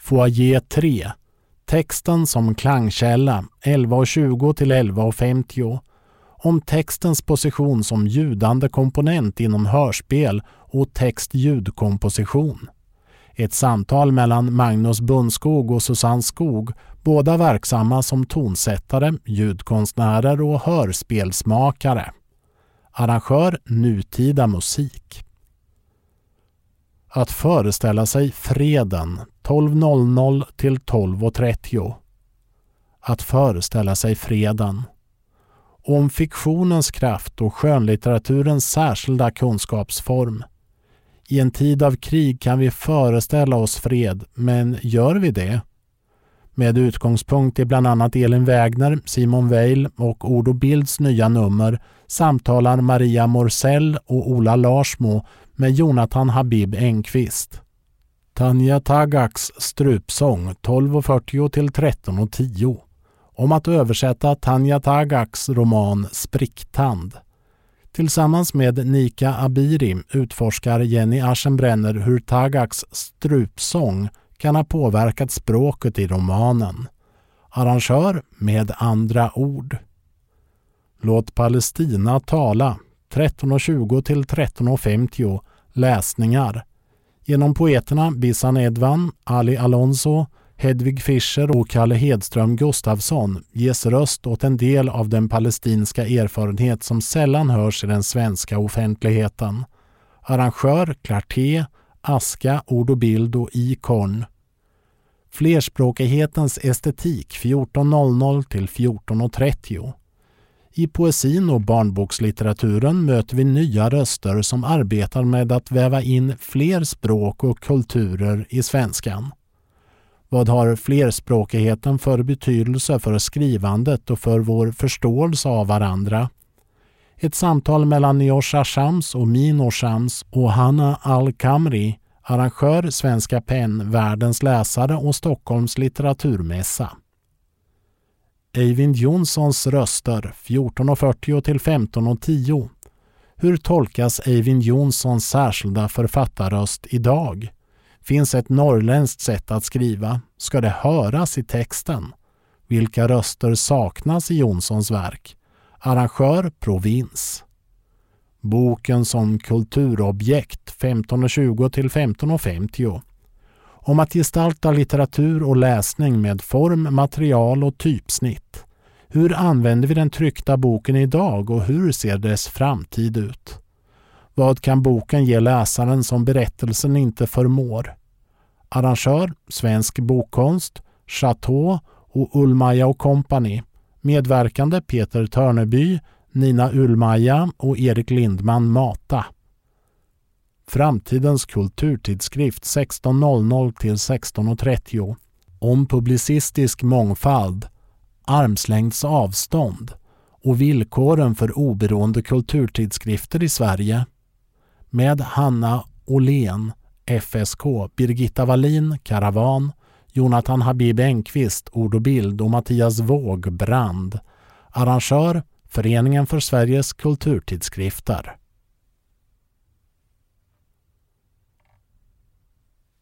Foyer 3. Texten som klangkälla 11:20 till 11:50. Om textens position som ljudande komponent inom hörspel och text-ljudkomposition. Ett samtal mellan Magnus Bundskog och Susanne Skog, båda verksamma som tonsättare, ljudkonstnärer och hörspelsmakare. Arrangör nutida musik. Att föreställa sig freden 12:00 till 12:30. Att föreställa sig freden. Om fiktionens kraft och skönlitteraturens särskilda kunskapsform. I en tid av krig kan vi föreställa oss fred, men gör vi det? Med utgångspunkt i bland annat Elin Wägner, Simon Weil och Ord och Bilds nya nummer samtalar Maria Morsell och Ola Larsmo med Jonathan Habib Engqvist. Tanja Tagaks strupsång 12:40 till 13:10. Om att översätta Tanja Tagaks roman Spricktand. Tillsammans med Nika Abiri utforskar Jenny Aschenbrenner hur Tagaks strupsång kan ha påverkat språket i romanen. Arrangör med andra ord. Låt Palestina tala 13:20 till 13:50. Läsningar. Genom poeterna Bissan Edvan, Ali Alonso, Hedvig Fischer och Kalle Hedström Gustafsson ges röst åt en del av den palestinska erfarenhet som sällan hörs i den svenska offentligheten. Arrangör Clarté, Aska, Ord och Bild och Ikorn. Flerspråkighetens estetik 14:00 till 14:30. I poesin och barnbokslitteraturen möter vi nya röster som arbetar med att väva in fler språk och kulturer i svenskan. Vad har flerspråkigheten för betydelse för skrivandet och för vår förståelse av varandra? Ett samtal mellan Neosha Shams och Mino Shams och Hanna Al-Kamri, arrangör Svenska PEN, världens läsare och Stockholms litteraturmässa. Eivind Jonssons röster 14:40 till 15:10. Hur tolkas Eivind Jonssons särskilda författarröst idag? Finns ett norrländskt sätt att skriva? Ska det höras i texten? Vilka röster saknas i Jonssons verk? Arrangör Provins. Boken som kulturobjekt 15:20 till 15:50. Om att gestalta litteratur och läsning med form, material och typsnitt. Hur använder vi den tryckta boken idag och hur ser dess framtid ut? Vad kan boken ge läsaren som berättelsen inte förmår? Arrangör Svensk bokkonst, Chateau och Ullmaja och Company. Medverkande Peter Törneby, Nina Ullmaja och Erik Lindman Mata. Framtidens kulturtidskrift 16:00 till 16:30. Om publicistisk mångfald, armslängds avstånd och villkoren för oberoende kulturtidskrifter i Sverige. Med Hanna Åhlén, FSK, Birgitta Wallin, Karavan, Jonathan Habib Engqvist, Ord och Bild och Mattias Våg, Brand. Arrangör Föreningen för Sveriges kulturtidskrifter.